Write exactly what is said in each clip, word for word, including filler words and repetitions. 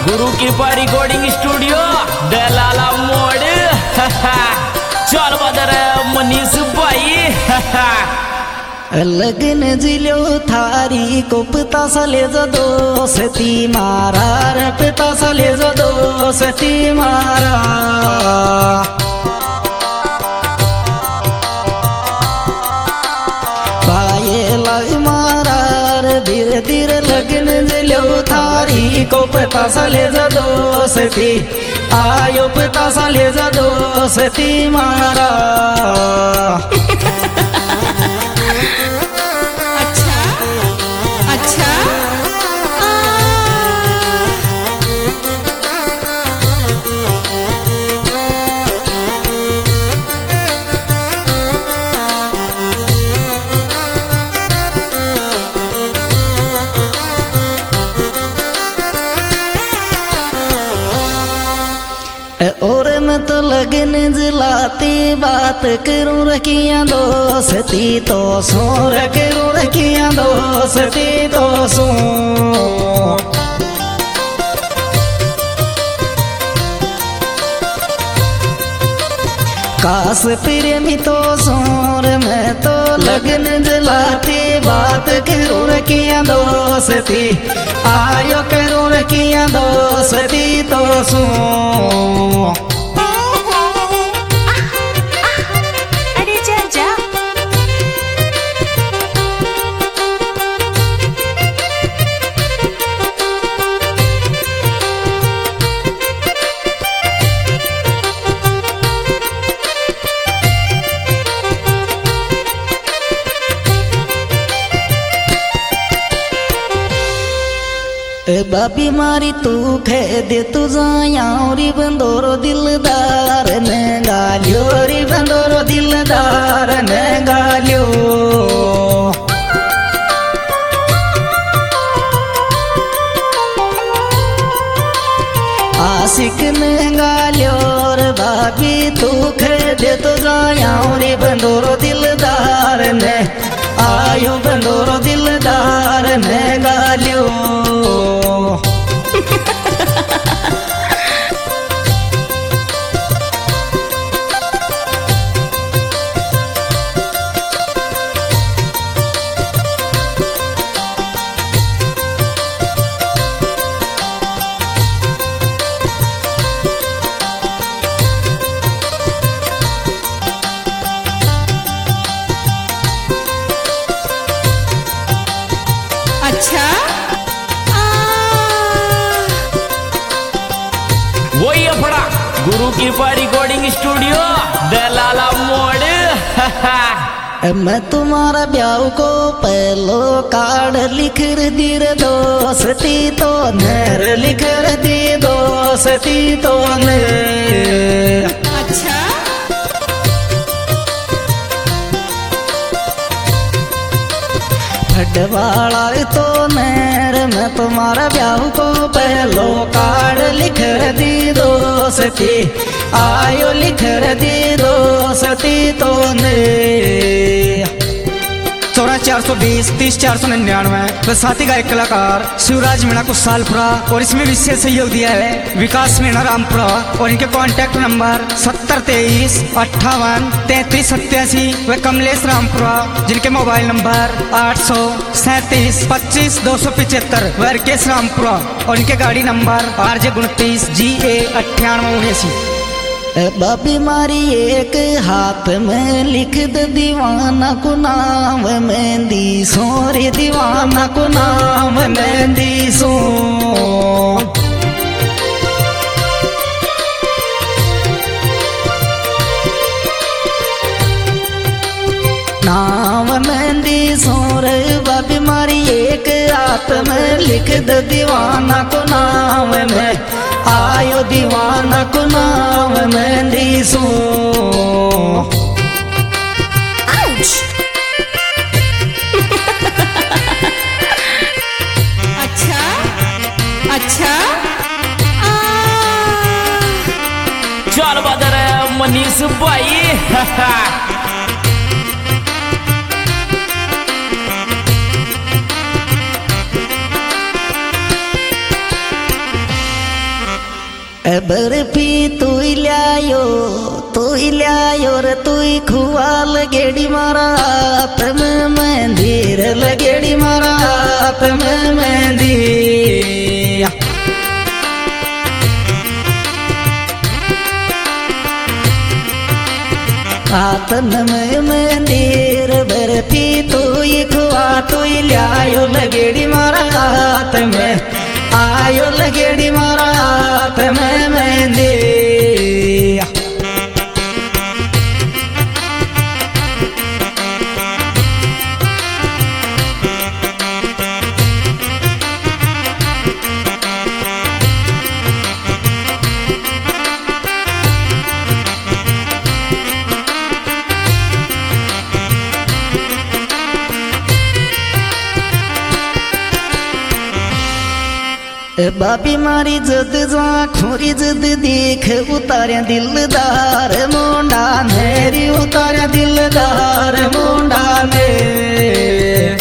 गुरु कृपा recording studio दलाला मोड़ चल बदर मनीष भाई लगन जिलो थारी को पिता साले जो दोस्ती मारा रे पिता साले जो दोस्ती मारा धीरे धीरे लगन जिलो थारी को पता साले जा दोस्ती आयो पता साले जा दोस्ती मारा अच्छा अच्छा और मैं तो लगन जलाती बात करूं रखियां दोस्ती तो सो करूं रखियां दोस्ती तो सो काश प्रेमी तो सोर मैं तो लगन जलाती बात करूं रखियां दोस्ती आयो करूं रखियां दोस्ती तो सो अरे जा जा बाबी मारी तू खे दे तू जायारी बंदोरो दिलदार ने गालियो री बंदोरो दिलदार ने गालियो आशिक ने गालियो रे बाबी तू खे दे तू जायारी बंदोरो दिलदार ने आयो बंदोरो दिलदार ने गालियो अच्छा वही अपना गुरु कृपा रिकॉर्डिंग स्टूडियो दलाला मोड़ मैं तुम्हारा ब्याह को पहलो कार्ड लिख दी रे दोस्ती तो नर लिख दी दोस्ती तो ने अच्छा फटवाड़ा तो नर मैं तुम्हारा ब्याह को पहलो कार्ड लिख दी दोस्ती आयो लिख दी दोस्ती तो ने चौरा चार सौ बीस तीस चार सौ निन्यानवे साथी गायक कलाकार शिवराज मीणा को सालपुरा और इसमें विशेष सहयोग दिया है विकास मीणा रामपुरा और इनके कॉन्टैक्ट नंबर सत्तर तेईस अट्ठावन तैतीस सत्तासी व कमलेश रामपुरा जिनके मोबाइल नंबर आठ सौ सैंतीस पच्चीस दो सौ पिछहत्तर व रकेश रामपुरा और इनके गाड़ी नंबर आर जे उनतीस जी ए अट्ठानवे उन्यासी। बाबी मारी एक हाथ में लिख दे दीवाना को नाम मेहंदी सोरे दीवाना को नाम मेहंदी सो नाम मेहंदी सोरे बाबी मारी एक हाथ में लिख दे दीवाना को नाम में आयो दीवाना को नाम मेहंदी सो अच्छा अच्छा चल बदर मनीष भाई बर्फी तू ल्यायो तू ल्यायो रे तू खुआ लगेड़ी मारा हाथ में मेहंदी रे लगेड़ी मारा हाथ में मेहंदी हाथन में मेहंदी रे बर्फी तू खुआ तू ल्यायो लगेड़ी मारा हाथ में आयो लगेड़ी मारा हाथ में मेहंदी बाबी मारी जद जा खोरी जद देख उतारे दिलदार मुंडा मेरी उतारे दिलदार मुंडा में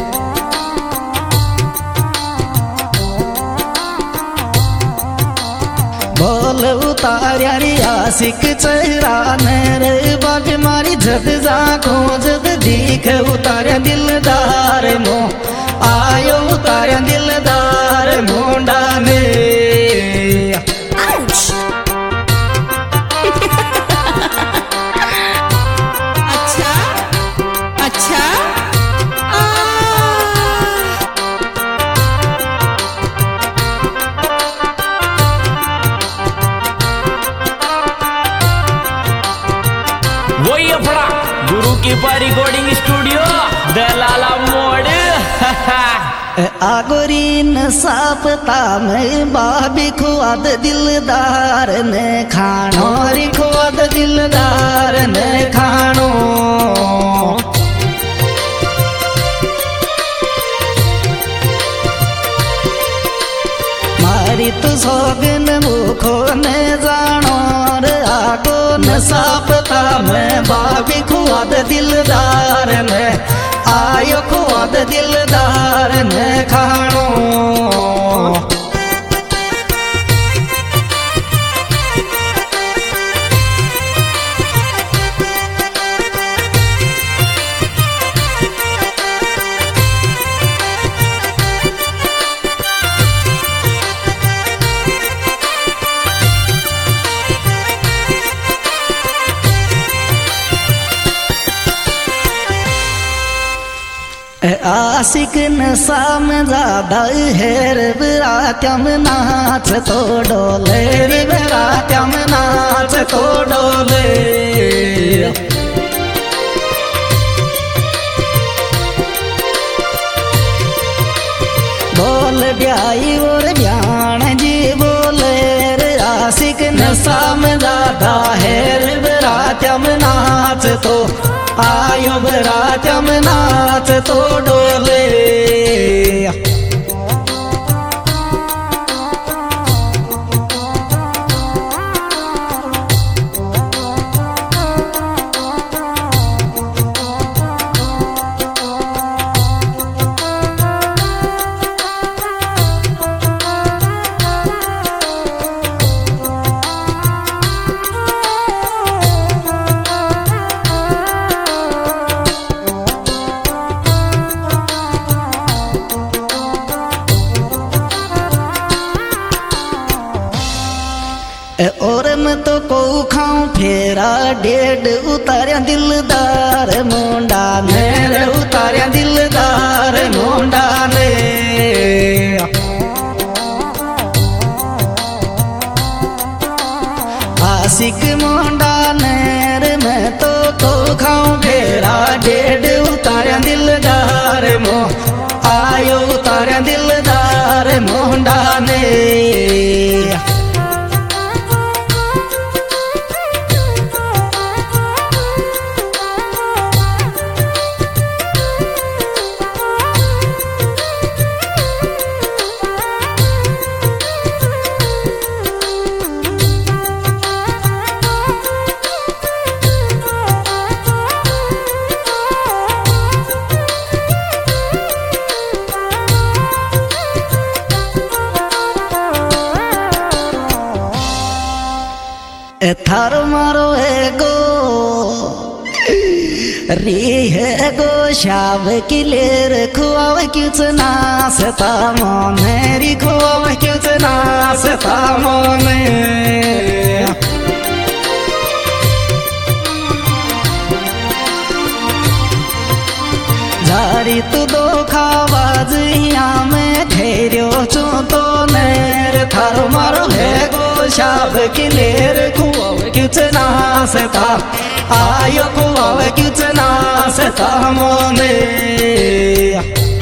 बोल उतारिया रे आशिक चेहरा मेरे बाबी मारी जद जा खो जद देख उतारे दिलदार मो आयो उतारे दिलदार मुंडा में अच्छा अच्छा आ, वही अपना गुरु की रिकॉर्डिंग स्टूडियो दलाला मोड़ आगोरी न सापता में बाबी खुआद दिलदार ने खानो री खुआद दिलदार ने खानो मारी तो सोगन मुखो ने जानो रे आगो न सापता में बाबी खुआद दिलदार ने आयो खुआद दिलदार ने खानो आशिक नशा में ज्यादा हेर बरात्याम नाच तो डोले रे बरात्याम नाच तो डोले बोल ब्याई और ब्याण जी बोले रे आशिक नशा में ज्यादा हेर बरात्याम नाच तो आयो बरात्याम नाच तो डोले और मैं तो को खाऊं फेरा डेढ़ उतारिया दिलदार मुंडा मेरे उतारिया दिलदार मुंडा ने आशिक मुंडा नेर मैं तो को खाऊं फेरा डेढ़ उतारिया दिलदार मो आयो उतारिया दिलदार मुंडा ने थार मारो है गो री है गो शाब की लेर खुआव क्यों नासता मोने री खुआव क्यों नासता मोने जारी तू दो खावाज यहाँ में ठहरियो चो तो नेर थारो मारो है गो शाब की लेर खुआव क्यों नासता आयो खुआव क्यों नासता मोने